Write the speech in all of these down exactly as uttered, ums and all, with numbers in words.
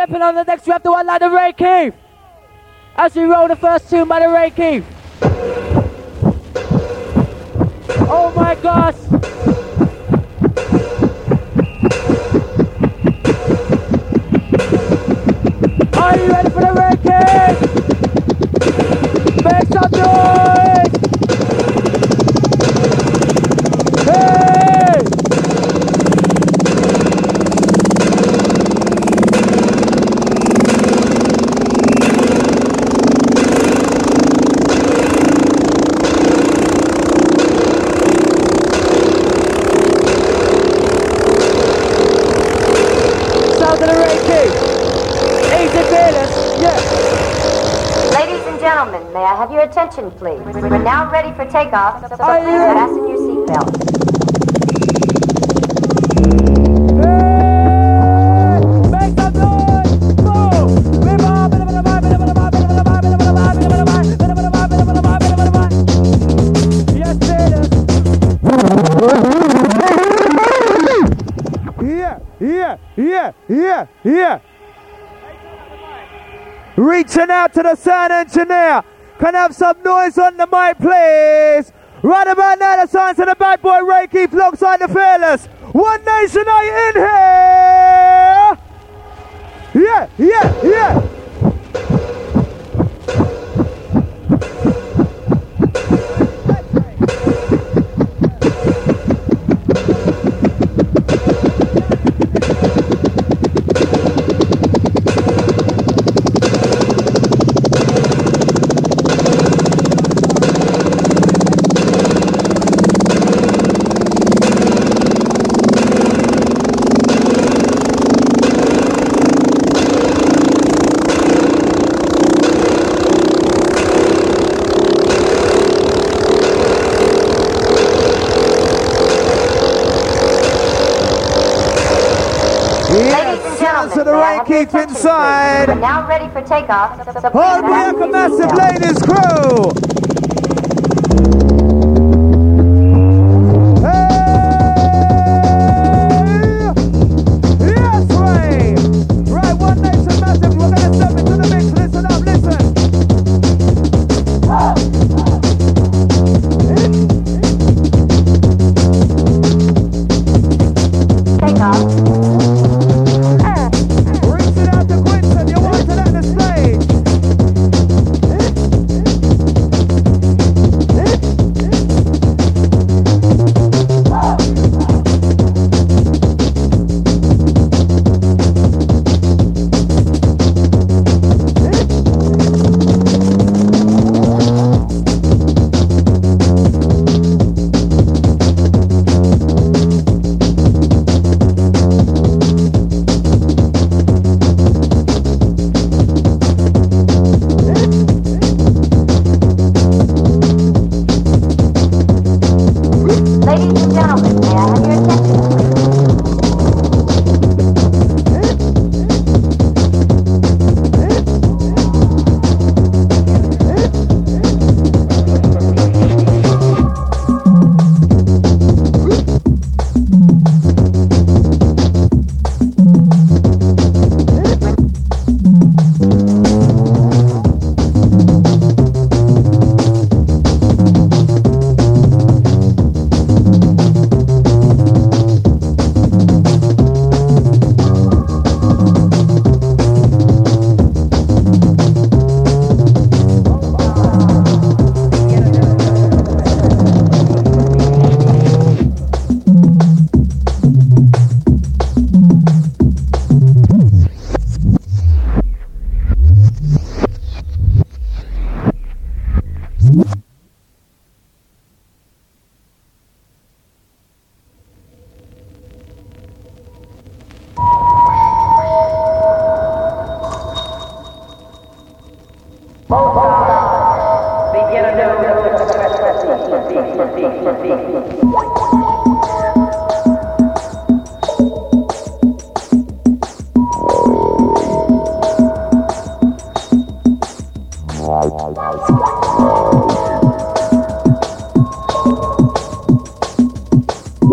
stepping on the next, we have the one like the Ray Keith. As we roll the first tune by the Ray Keith. Oh my gosh. Are you ready for the Ray Keith? Make some noise. Hey! Sound of the Ray Keith. Easy fearless, yeah. Ladies and gentlemen, may I have your attention, please? We're now ready for takeoff, so please Are you ready? fasten your seatbelts. Make some noise! Move! Bit of a vibe, bit of a vibe, bit of a vibe, bit of a vibe, bit of a vibe, bit of a vibe, bit of a vibe, bit of a vibe, bit of a vibe. Yes, fearless. Yeah, yeah, yeah, yeah, yeah. Reaching out to the sound engineer. Can I have some noise on the mic, please? Right about now, the sounds of the bad boy Ray Keith alongside the fearless. One Nation, are you in here? Yeah, yeah, yeah. To the Ray Keith inside. We're now ready for takeoff, so please All the fasten your massive seatbelts. ladies crew. Hey! Yes, Ray. Right, One Nation massive. We're gonna step into the mix. Listen up, listen. Takeoff. Reaching out to Quinton, you want to at the stage. Ladies and gentlemen, may I have your attention, please?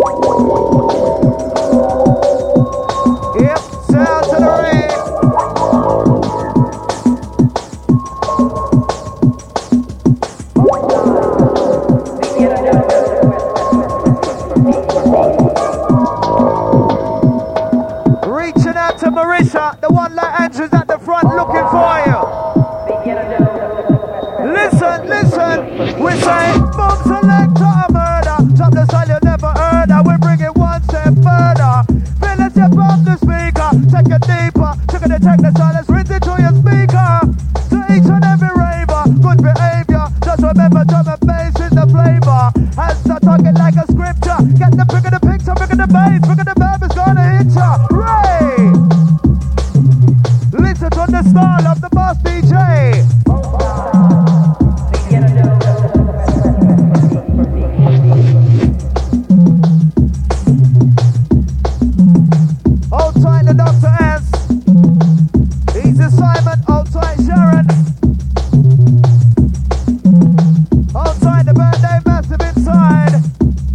Yep, sound to the ring. Reaching out to Marisha, the one like Andrew's at the front looking for you. Listen, listen, we say, boom selector a murder. Drop the style you never heard of, we bring it one step further. Feel it step off the speaker, take it deeper. Check the check the silence, rinse it to your speaker. To each and every raver, good behavior. Just remember drum and bass is the flavor. Hands are talking like a scripture. Get the pick of the picture, pick of the bass, pick of the verb is gonna hit ya. Ray! Listen to the style of the boss D J. Hold tight to Doctor S. Easy Simon, hold tight Sharon. Hold tight the birthday massive inside.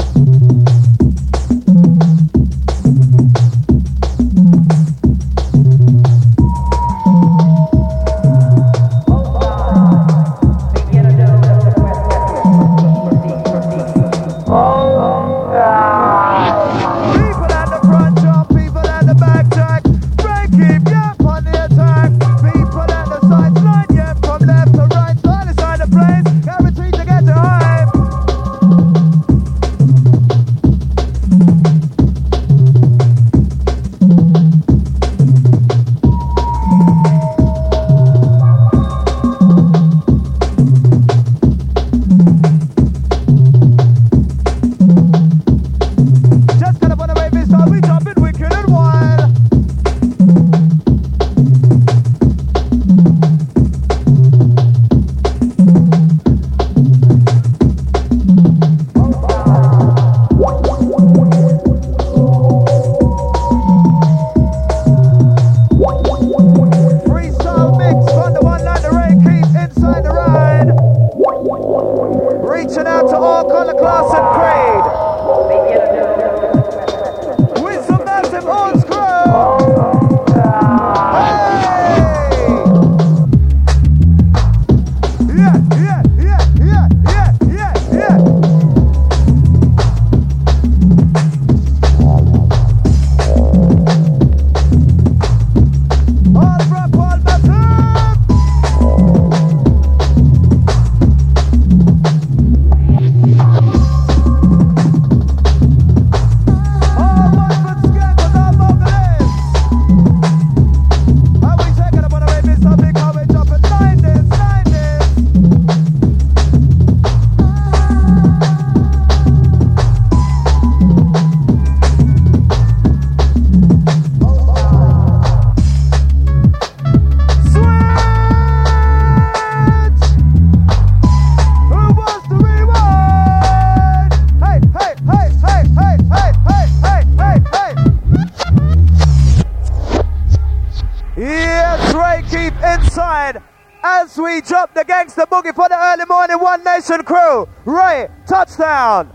As we drop the gangster boogie for the early morning One Nation crew. Right, touchdown.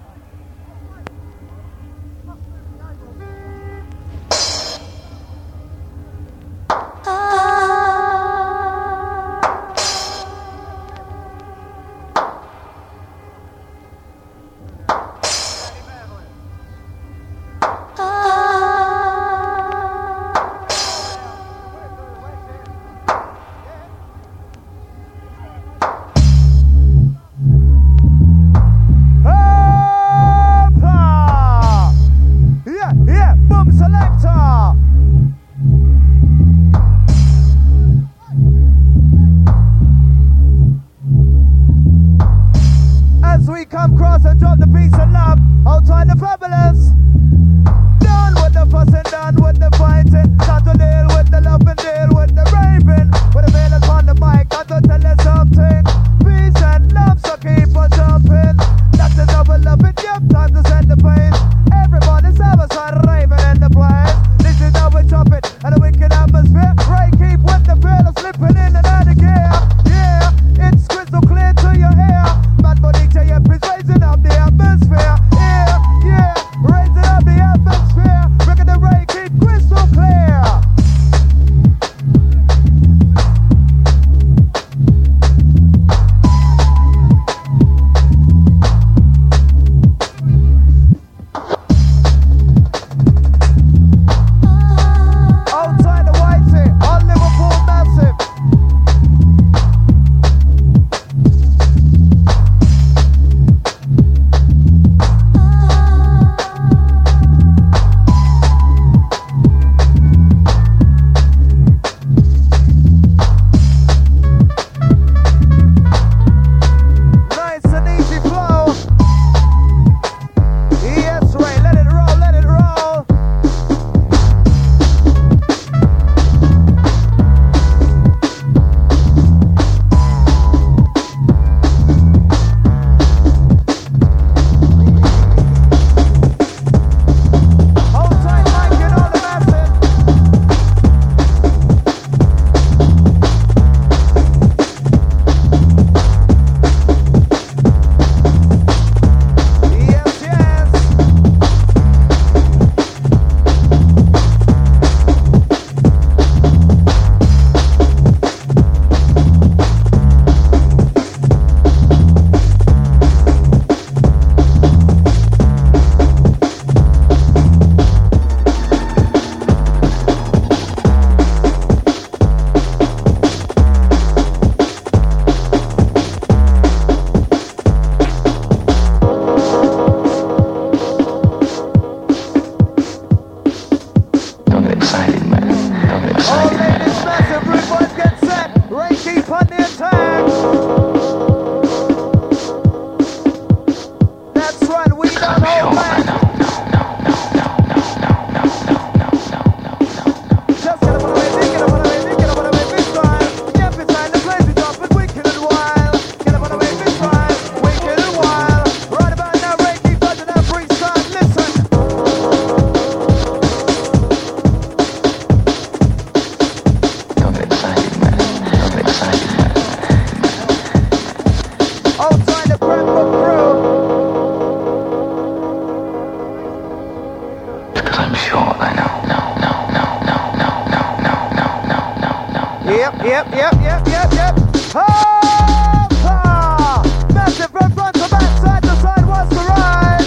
Yep, yep, yep, yep, yep, yep. Hoppa! Massive from front to back, side to side, what's the ride?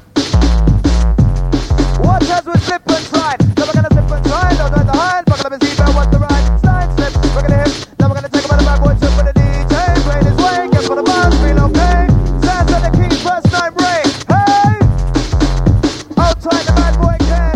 Watch as we slip and slide. Then we're gonna slip and slide, don't try to hide. Buckle up and see about what's the ride. Slide, slip, we're gonna hit. Then we're gonna take him on the backboard trip with the D J. Playing his way, get for the bus, feel okay. Sounds of the key, first time break. Hey! Outside the bad boy can.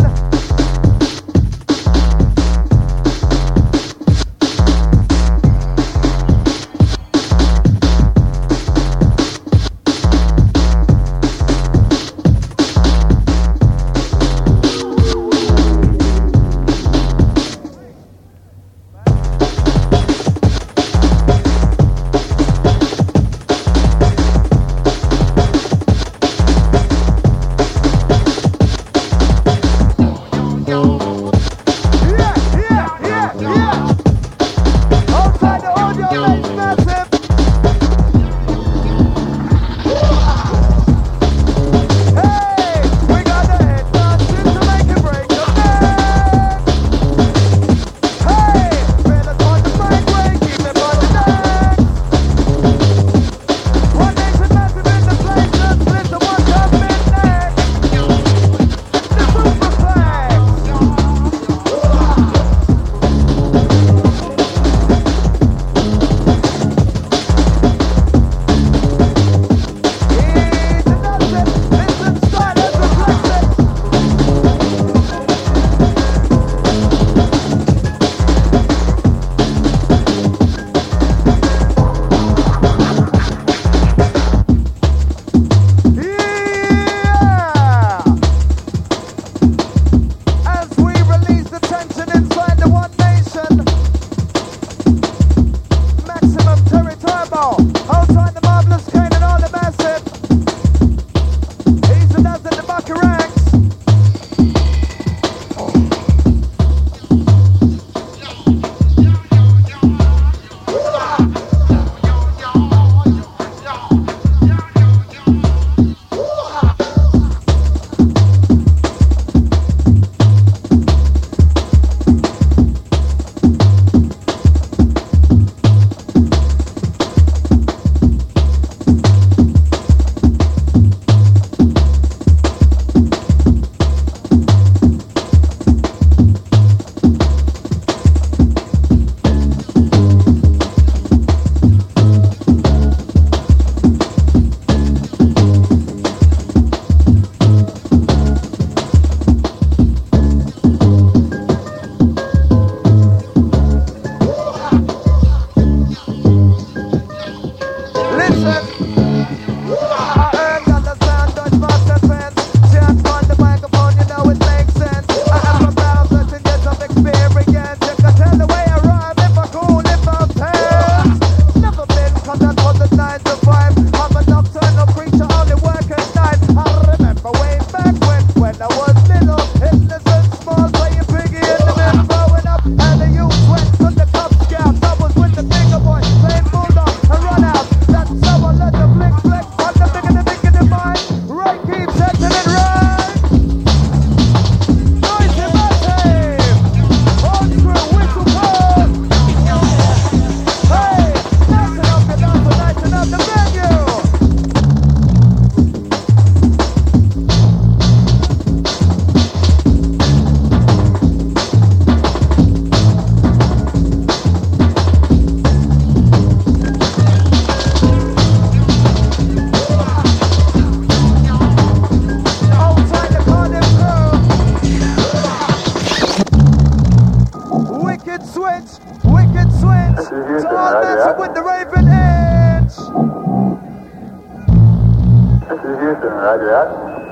Roger that.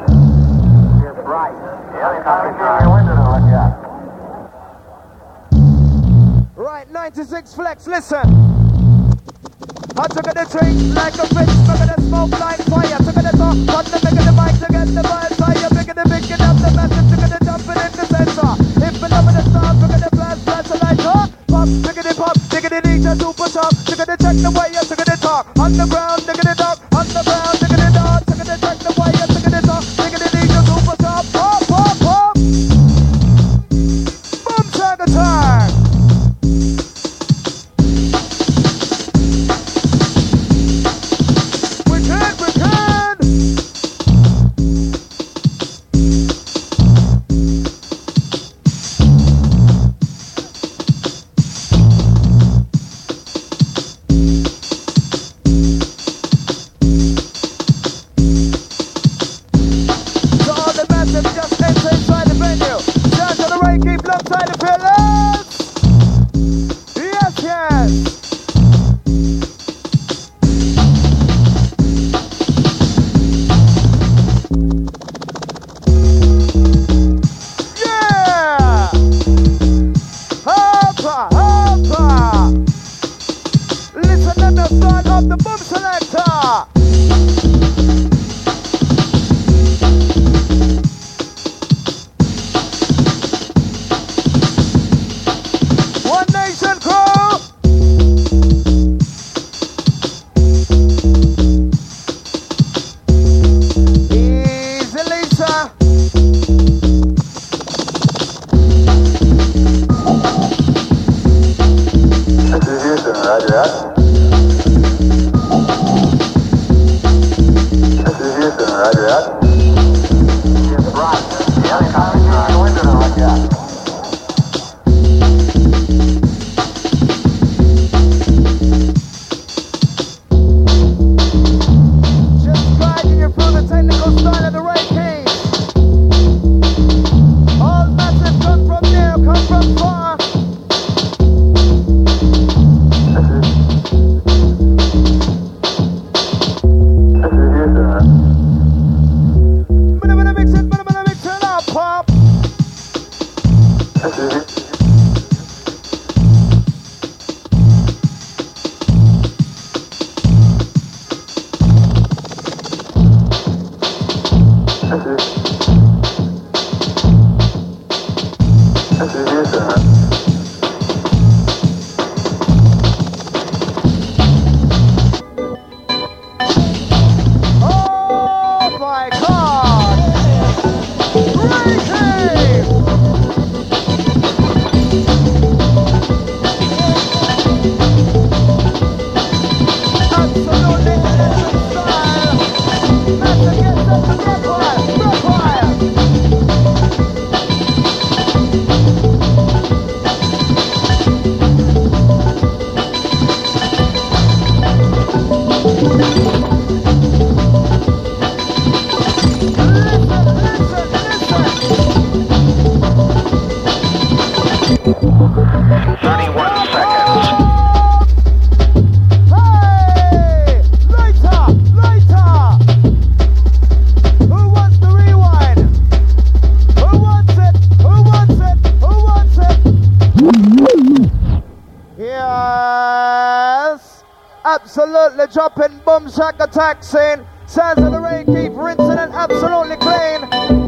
Yes, right. Yeah, come in your window to look at. Right, ninety-six Flex, listen. I took the drink like a fish, took the smoke like fire, took the top, cut the big of the mic to get the vibes higher, bigger the big up the massive, took the jumping in the center. If the love of the star, took the blast, blast the light, huh? Pop, took the pop, took the D J super top, took the check the way, took the talk, underground, took the dog, underground, took the dog, took the check the way, took the talk, took the D J super top, pop, pop, pop. Boom, tag attack. of the boom selector. One Nation crew. Easy Lisa. This is Houston, roger that. This is Houston, roger that. Yes, right. The helicopter is in the window, roger that. Just guiding you through the technical style of the right keys. All massive come from near, come from far. This is Houston, right? Bada bada mix it, bada bada mix it up, pop. This is Houston. This is This is Houston, right? Oh my God! Crazy! Absolutely innocent style. Master gets up to Brookwire, Brookwire. Listen, listen, listen. thirty-one seconds. Hey! Later! Later! Who wants the rewind? Who wants it? Who wants it? Who wants it? Yes! Absolutely dropping boom shack attack scene. Sounds of the rain keep rinsing and absolutely clean.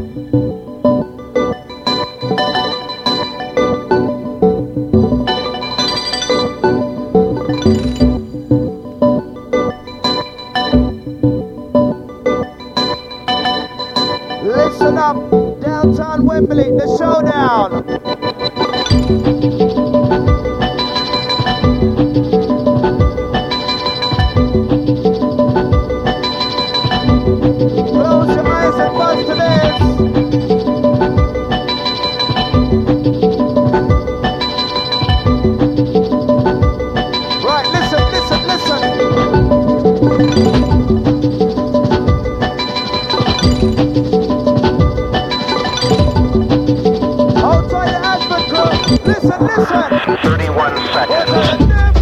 Listen up, downtown Wembley, the showdown. Close your eyes and buzz to this. Right, listen, listen, listen. Hold tight, the Ashford crew. Listen, listen. thirty-one seconds. What's the